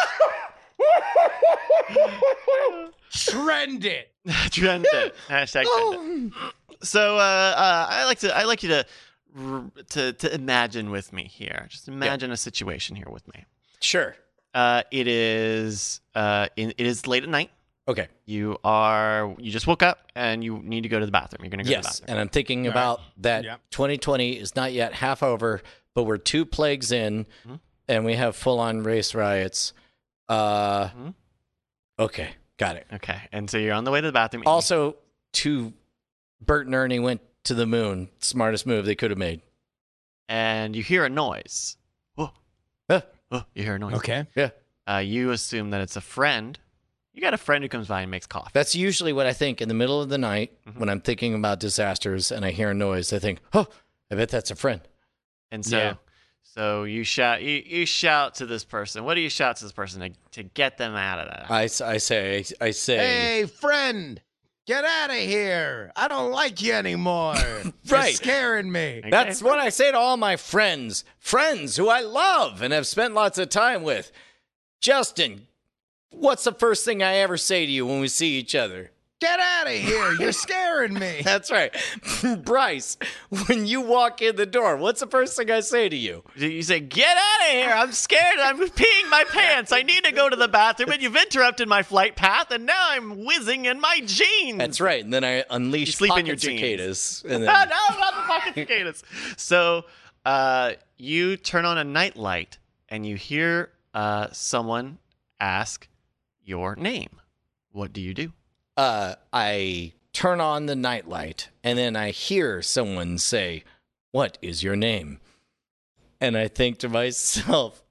Trend it. Trend it. Hashtag trend it. So uh, uh, I like to I like you to r- to to imagine with me here. Just imagine a situation here with me. Sure. Uh, it is uh, in, it is late at night. Okay. You are you just woke up and you need to go to the bathroom. You're gonna go to the Yes, bathroom. and I'm thinking about that Yep. twenty twenty is not yet half over, but we're two plagues in, Mhm. and we have full-on race riots. Uh, Mhm. Okay, got it. Okay, and so you're on the way to the bathroom. and Also, two, Bert and Ernie went to the moon. Smartest move they could have made. you, and you hear a noise. Oh, Huh. oh, you hear a noise. Okay. Yeah, Uh, you assume that it's a friend. You got a friend who comes by and makes coffee. that's usually what I think in the middle of the night Mhm. when I'm thinking about disasters and I hear a noise. I think, oh, I bet that's a friend. And so, Yeah. so you shout, you, you shout to this person. What do you shout to this person to, to get them out of that? I, s- I say, I say, Hey, friend, get out of here. I don't like you anymore. You're Right. scaring me. Okay. that's what I say to all my friends, friends who I love and have spent lots of time with. Justin, what's the first thing I ever say to you when we see each other? Get out of here. You're scaring me. That's right. Bryce, when you walk in the door, what's the first thing I say to you? You say, "Get out of here! I'm scared. I'm peeing my pants. I need to go to the bathroom, and you've interrupted my flight path, and now I'm whizzing in my jeans." That's right. And then I unleash You sleep in pocket your jeans. cicadas. And Ah, then, no, not the pocket cicadas. So, uh, you turn on a night light, and you hear uh, someone ask your name. What do you do? uh, I turn on the nightlight, and then I hear someone say, "What is your name?" And I think to myself,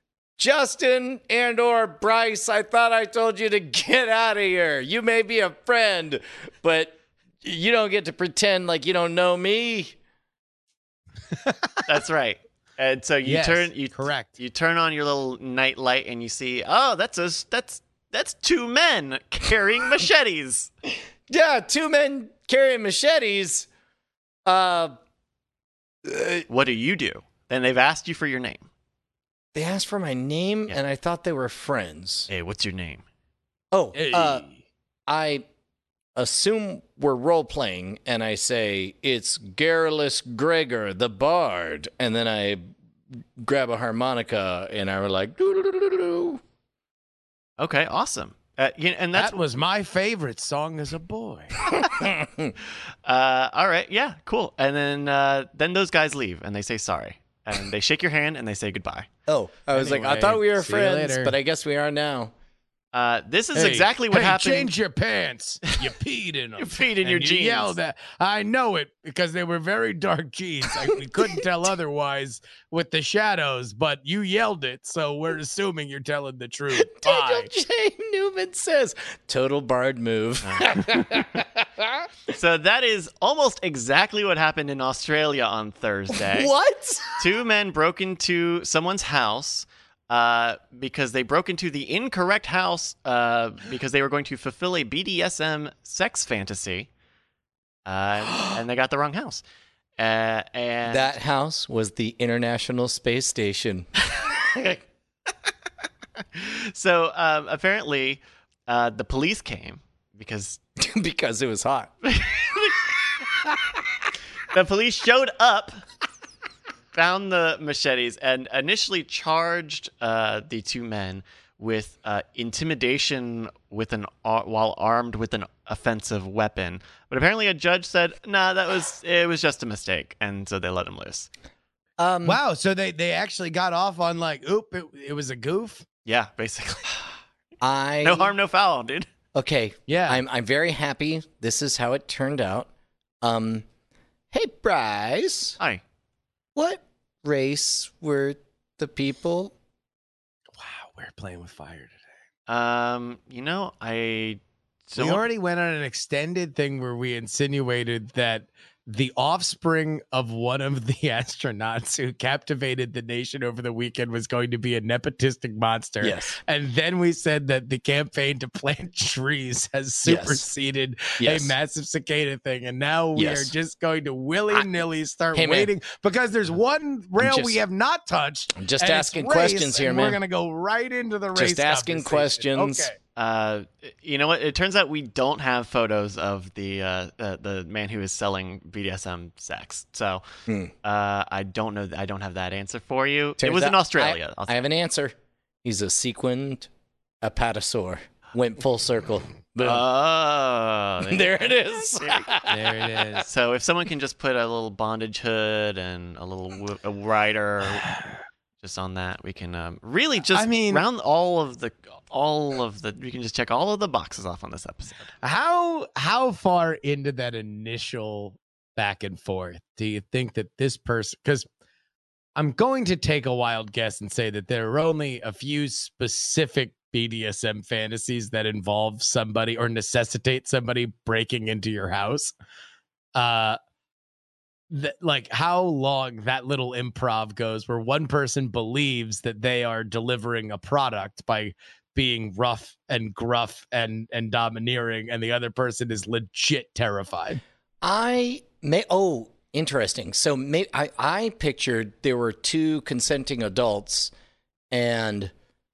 Justin and or Bryce, I thought I told you to get out of here. You may be a friend, but you don't get to pretend like you don't know me. That's right. And so you Yes, turn you correct. You turn on your little night light and you see, oh, that's a that's that's two men carrying machetes. Yeah, two men carrying machetes. Uh, What do you do? And they've asked you for your name. they asked for my name, Yeah. and I thought they were friends. Hey, what's your name? Oh, Hey. uh, I assume we're role playing, and I say it's Garrulus Gregor, the Bard, and then I grab a harmonica, and I were like, doo-doo-doo-doo-doo. Okay, awesome. Uh, you and that's That was my favorite song as a boy. uh, all right. Yeah, cool. And then uh, then those guys leave and they say sorry and they shake your hand and they say goodbye. Oh, I was like, I Anyway, thought we were see you friends, later. but I guess we are now. Uh, this is Hey, exactly what hey, happened. Change your pants. You peed in them. You peed in And your you jeans. Yelled at. I know it because they were very dark jeans. I, we couldn't tell otherwise with the shadows, but you yelled it, so we're assuming you're telling the truth. Bye. Daniel J. Newman says, total Bard move. So that is almost exactly what happened in Australia on Thursday. What? Two men broke into someone's house uh, because they broke into the incorrect house uh, because they were going to fulfill a B D S M sex fantasy, uh, and they got the wrong house. Uh, and That house was the International Space Station. so um, apparently, uh, the police came because Because it was hot. the police showed up, found the machetes, and initially charged uh, the two men with uh, intimidation with an ar- while armed with an offensive weapon. But apparently, a judge said, "Nah, that was it was just a mistake," and so they let him loose. Um, Wow. So they, they actually got off on like, oop, it, it was a goof. Yeah, basically, I no harm, no foul, dude. Okay. Yeah. I'm I'm very happy. This is how it turned out. Um, hey Bryce, Hi. what race were the people? Wow. We're playing with fire today. Um, you know, I don't. We already went on an extended thing where we insinuated that the offspring of one of the astronauts who captivated the nation over the weekend was going to be a nepotistic monster. Yes. And then we said that the campaign to plant trees has superseded Yes. a massive cicada thing. And now we Yes. are just going to willy-nilly start Hey, man. waiting because there's one rail just- we have not touched. I'm just and it's asking race, questions here, and man. We're going to go right into the race Just asking conversation. questions. Okay. Uh, you know what? It turns out we don't have photos of the uh, uh, the man who is selling B D S M sex. So Hmm. uh, I don't know. I don't have that answer for you. it Turns was in out Australia. I, I have an answer. He's a sequined apatosaur. Went full circle. Boom. Oh, there- there it is. There it is. so if someone can just put a little bondage hood and a little w- a rider just on that, we can um, really just I mean- round all of the all of the. We can just check all of the boxes off on this episode. How how far into that initial back and forth do you think that this person, because I'm going to take a wild guess and say that there are only a few specific B D S M fantasies that involve somebody or necessitate somebody breaking into your house. Uh that, like how long that little improv goes where one person believes that they are delivering a product by being rough and gruff and and domineering, and the other person is legit terrified. I may. Oh, interesting. So may, I I pictured there were two consenting adults, and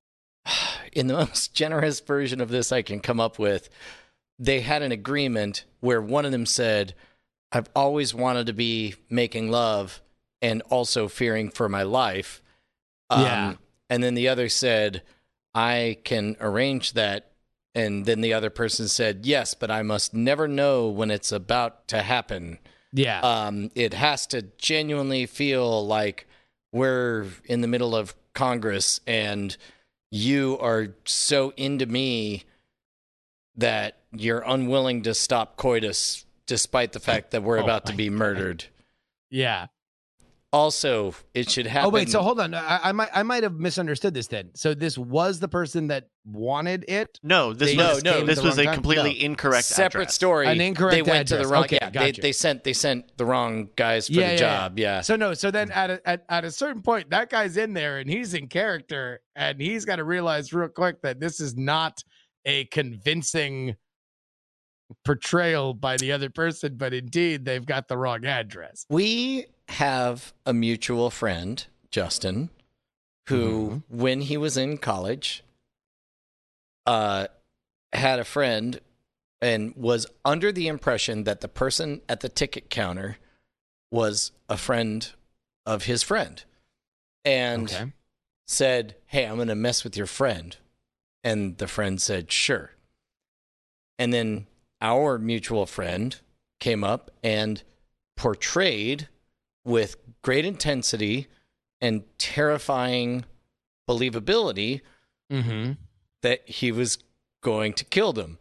in the most generous version of this I can come up with, they had an agreement where one of them said, "I've always wanted to be making love and also fearing for my life." Um, Yeah. And then the other said, "I can arrange that." And then the other person said, "Yes, but I must never know when it's about to happen." Yeah. Um, it has to genuinely feel like we're in the middle of Congress and you are so into me that you're unwilling to stop coitus despite the fact that we're Oh about to my be God. murdered. yeah. Also, it should happen. Oh wait, so hold on. I, I might I might have misunderstood this then. So this was the person that wanted it. No, this They was just came at this the was wrong a time? completely No. incorrect separate address. story. An incorrect They went to the address. wrong. Okay, yeah, they, gotcha. they sent they sent the wrong guys for Yeah, the yeah, job. Yeah. So no, so then at a, at at a certain point, that guy's in there and he's in character, and he's got to realize real quick that this is not a convincing portrayal by the other person, but indeed they've got the wrong address. We have a mutual friend, Justin, who, when he was in college, uh, had a friend and was under the impression that the person at the ticket counter was a friend of his friend, and Okay. said, "Hey, I'm going to mess with your friend." And the friend said, "Sure." And then our mutual friend came up and portrayed with great intensity and terrifying believability Mm-hmm. that he was going to kill them.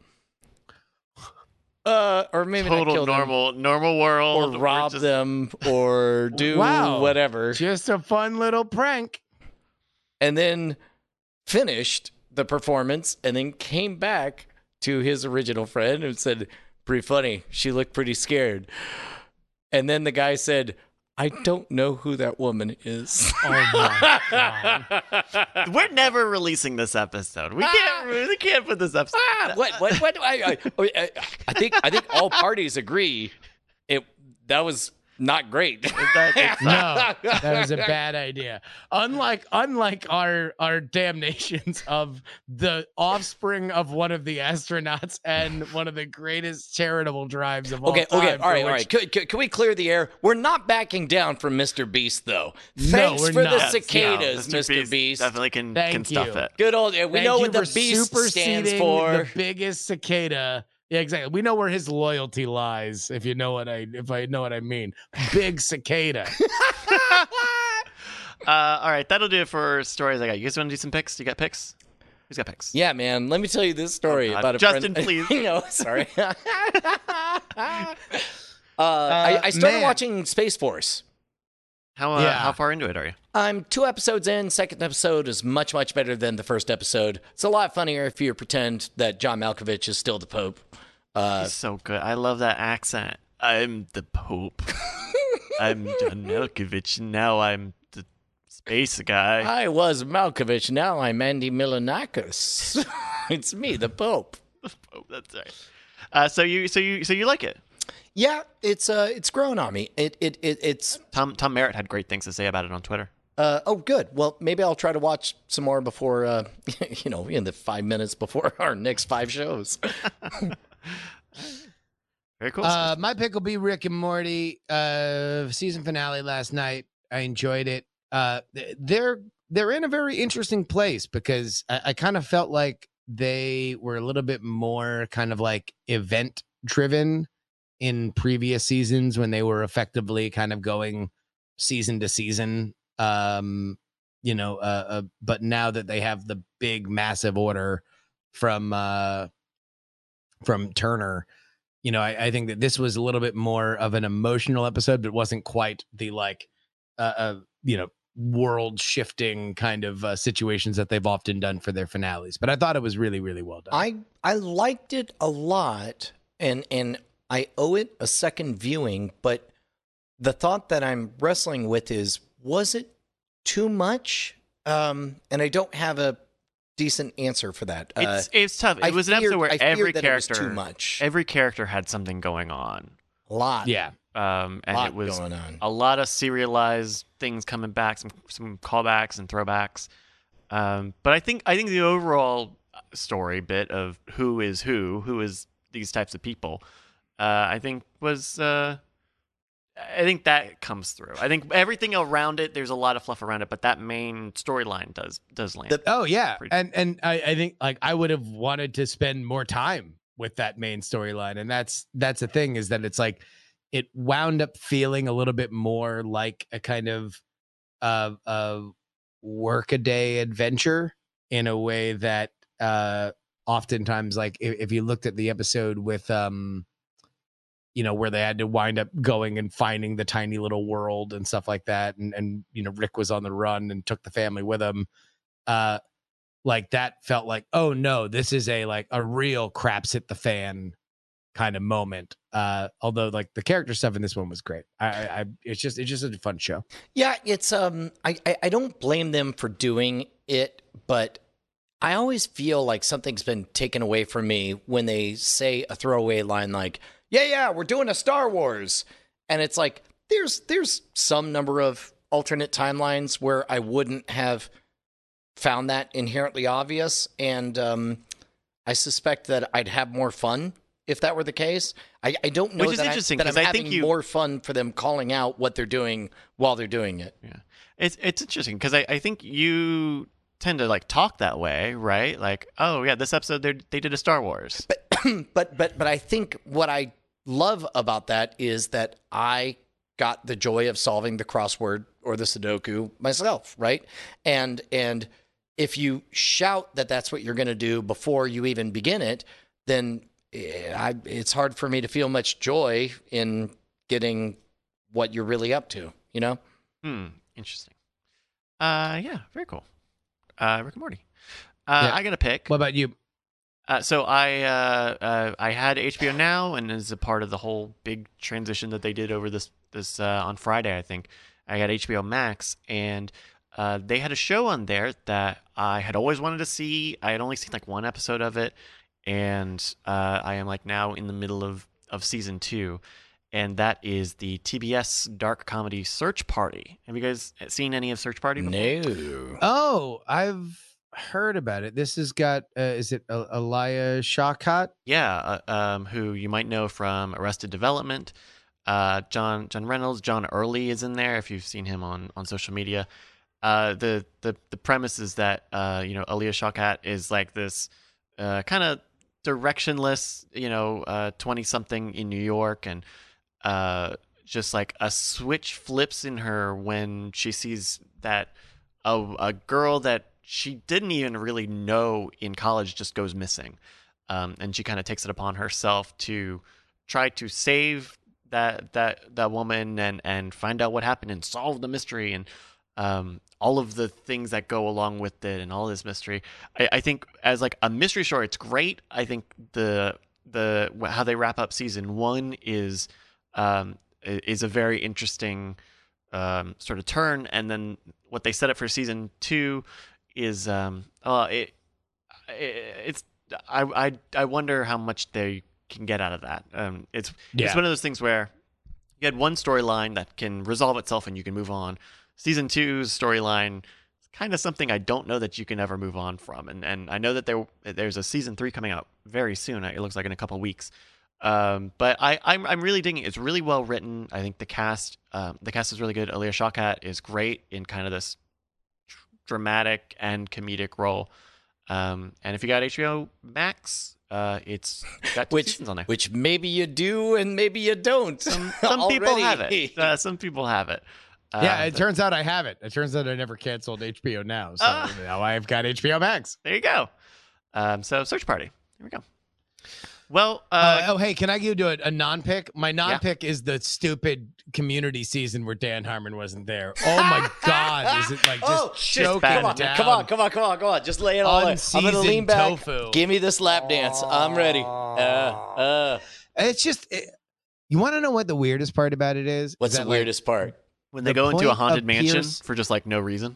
Uh, or maybe Total not kill normal, them, normal world. or We're rob just- them, or do Wow. whatever. Just a fun little prank. And then finished the performance and then came back to his original friend and said, pretty funny. She looked pretty scared. And then the guy said, I don't know who that woman is. Oh my god. We're never releasing this episode. We can't. We can't put this episode. Ah, what? What? What? I, I, I, I think. I think all parties agree. It that was not great. No, that was a bad idea. Unlike unlike our our damnations of the offspring of one of the astronauts and one of the greatest charitable drives of all Okay. time. Okay. for All right. All which- right. Can, can, can we clear the air? We're not backing down from Mister Beast, though. No, Thanks we're for the not. cicadas, No, Mister Beast. definitely can Thank can stuff you. it. Good old. We Thank know you what the for Beast stands superseding for. the biggest cicada. Yeah, exactly. We know where his loyalty lies. If you know what I, if I know what I mean, big cicada. Uh, all right, that'll do it for stories I got. You guys want to do some picks? You got picks? Who's got picks? Yeah, man. Let me tell you this story Oh, God. about a Justin, friend. please. no, sorry. uh, I, I started man. watching Space Force. How uh, Yeah. how far into it are you? I'm two episodes in. Second episode is much, much better than the first episode. It's a lot funnier if you pretend that John Malkovich is still the Pope. Uh, He's so good. I love that accent. I'm the Pope. I'm John Malkovich. and Now I'm the space guy. I was Malkovich. Now I'm Andy Milonakis. It's me, the Pope. Pope, that's right. Uh, so you so you so you like it? Yeah, it's uh, it's grown on me. It it, it it's Tom Tom Merritt had great things to say about it on Twitter. Uh, oh, good. Well, maybe I'll try to watch some more before, uh, you know, in the five minutes before our next five shows. Very cool. Uh, my pick will be Rick and Morty. Uh, season finale last night. I enjoyed it. Uh, th- they're they're in a very interesting place because I, I kind of felt like they were a little bit more kind of like event driven in previous seasons when they were effectively kind of going season to season. Um, you know, uh, uh, but now that they have the big massive order from uh, from Turner. You know, I, I think that this was a little bit more of an emotional episode, but wasn't quite the like, uh, uh you know, world shifting kind of uh, situations that they've often done for their finales. But I thought it was really, really well done. I I liked it a lot, and and I owe it a second viewing. But the thought that I'm wrestling with is, was it too much? Um, and I don't have a decent answer for that. Uh, it's it's tough. It I was an feared- episode where I feared every that it was character too much. every character had something going on. a lot, yeah, Um, and lot it was going on. a lot of serialized things coming back, some some callbacks and throwbacks. Um, but I think I think the overall story bit of who is who, who is these types of people, uh, I think was uh, I think that comes through. I think everything around it, there's a lot of fluff around it, but that main storyline does does land. The- oh yeah, Pretty- and and I, I think like I would have wanted to spend more time with that main storyline, and that's that's the thing is that it's like it wound up feeling a little bit more like a kind of uh, uh workaday adventure in a way that uh oftentimes like if, if you looked at the episode with um you know where they had to wind up going and finding the tiny little world and stuff like that, and and you know Rick was on the run and took the family with him, uh like that felt like, oh no, this is a like a real craps hit the fan kind of moment. Uh although like the character stuff in this one was great. I, I, I it's just it's just a fun show. Yeah, it's um I, I I don't blame them for doing it, but I always feel like something's been taken away from me when they say a throwaway line like, "Yeah, yeah, we're doing a Star Wars." And it's like there's there's some number of alternate timelines where I wouldn't have found that inherently obvious, and um I suspect that I'd have more fun if that were the case. I, I don't know Which is that, interesting, I, that 'cause I'm I think having you- more fun for them calling out what they're doing while they're doing it. Yeah, it's it's interesting because I, I think you tend to like talk that way, right? Like, oh yeah, this episode they they did a Star Wars. but but but I think what I love about that is that I got the joy of solving the crossword or the Sudoku myself, right? And and if you shout that that's what you're going to do before you even begin it, then I, it's hard for me to feel much joy in getting what you're really up to, you know? Hmm. Interesting. Uh, yeah, very cool. Uh, Rick and Morty. Uh, Yeah. I got a pick. What about you? Uh, so I uh, uh, I had H B O Now, and as a part of the whole big transition that they did over this this uh, on Friday, I think I got H B O Max, and uh, they had a show on there that I had always wanted to see. I had only seen like one episode of it, and uh, I am like now in the middle of of season two, and that is the T B S dark comedy Search Party. Have you guys seen any of Search Party before? No. Oh, I've heard about it. This has got, uh, is it uh, Elia Shawkat? Yeah, uh, um, who you might know from Arrested Development. Uh, John John Reynolds, John Early is in there if you've seen him on, on social media. Uh, the, the the premise is that uh, you know Elia Shawkat is like this uh, kind of directionless, you know, twenty something in New York, and uh, just like a switch flips in her when she sees that a a girl that she didn't even really know in college just goes missing. Um, and she kind of takes it upon herself to try to save that that that woman and, and find out what happened and solve the mystery and um, all of the things that go along with it and all this mystery. I, I think as like a mystery story, it's great. I think the the how they wrap up season one is um, is a very interesting um, sort of turn, and then what they set up for season two is um uh it, it it's I I I wonder how much they can get out of that. Um it's Yeah. it's one of those things where you had one storyline that can resolve itself and you can move on. Season two's storyline is kind of something I don't know that you can ever move on from. And and I know that there there's a season three coming out very soon. It looks like in a couple of weeks. Um, but I, I'm I'm really digging it. It's really well written. I think the cast um, the cast is really good. Elia Shawkat is great in kind of this dramatic and comedic role. Um, and if you got H B O Max, uh, it's got two Which, seasons on there. which maybe you do and maybe you don't. Some, some people already. have it. Uh, some people have it. Uh, Yeah, it but turns out I have it. It turns out I never canceled H B O Now, so Ah. now I've got H B O Max. there you go. Um, so Search Party. Here we go. Well, uh, Uh, oh, hey, can I give you a, a non-pick? My non-pick is the stupid Community season where Dan Harmon wasn't there. Oh my God, is it like just Oh, shit. choking bad. Come on, down? come on, come on, come on, come on. Just lay it all out. I'm going to lean Unseasoned back. tofu. Give me this lap dance. I'm ready. Uh, uh. It's just, it, you want to know what the weirdest part about it is? What's Is the that, like, weirdest part? when they the go into a point haunted of mansion Pierce- for just like no reason.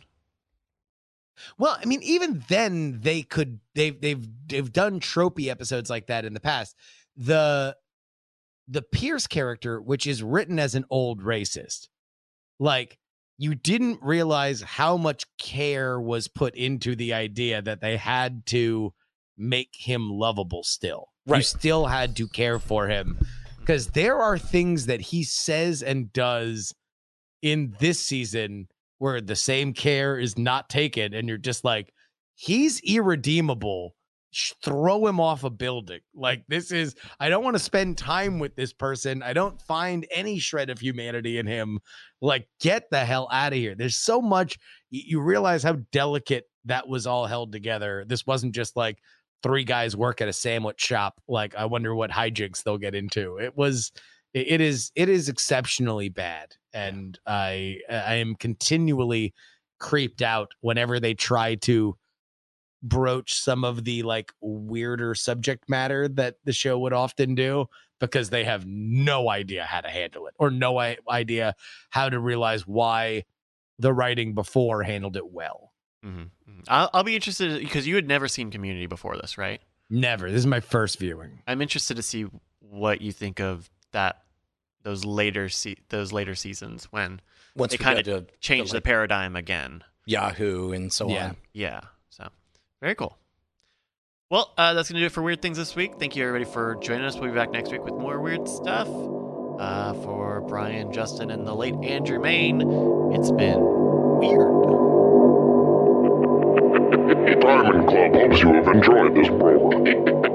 Well, I mean, even then they could they've they've they've done tropey episodes like that in the past. The the Pierce character, which is written as an old racist, like you didn't realize how much care was put into the idea that they had to make him lovable still. You Right. still had to care for him because there are things that he says and does in this season where the same care is not taken and you're just like, he's irredeemable. Sh- Throw him off a building. Like, this is, I don't want to spend time with this person. I don't find any shred of humanity in him. Like, get the hell out of here. There's so much. y- You realize how delicate that was all held together. This wasn't just like three guys work at a sandwich shop. Like, I wonder what hijinks they'll get into. It was, it it is, it is exceptionally bad. And I, I am continually creeped out whenever they try to broach some of the like weirder subject matter that the show would often do, because they have no idea how to handle it or no I- idea how to realize why the writing before handled it well. Mm-hmm. I'll, I'll be interested because you had never seen Community before this, right? Never. This is my first viewing. I'm interested to see what you think of that. Those later se- those later seasons when Once they we kind go of to changed the, the like, paradigm again. Yahoo and so Yeah. on. Yeah. So very cool. Well, uh, that's going to do it for Weird Things this week. Thank you, everybody, for joining us. We'll be back next week with more weird stuff. Uh, for Brian, Justin, and the late Andrew Main, it's been weird. Diamond Club hopes you have enjoyed this program.